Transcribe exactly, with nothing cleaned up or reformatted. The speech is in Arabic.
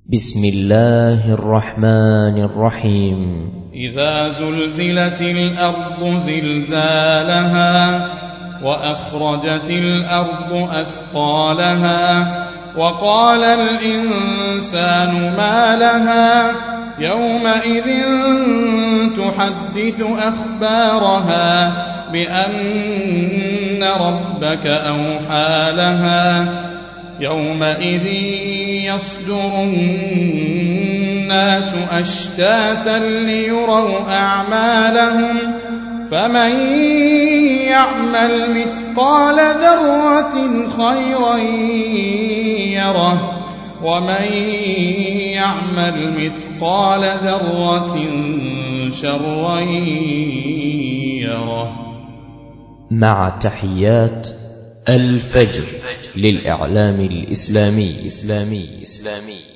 بسم الله الرحمن الرحيم. إذا زلزلت الأرض زلزالها وأخرجت الأرض أثقالها وقال الإنسان ما لها يومئذ تحدث أخبارها بأن ربك أوحى لها يومئذ يصدر الناس أشتاتا ليروا أعمالهم فمن يعمل مثقال ذرة خيرا يره ومن يعمل مثقال ذرة شرا يره. مع تحيات الفجر للإعلام الإسلامي إسلامي إسلامي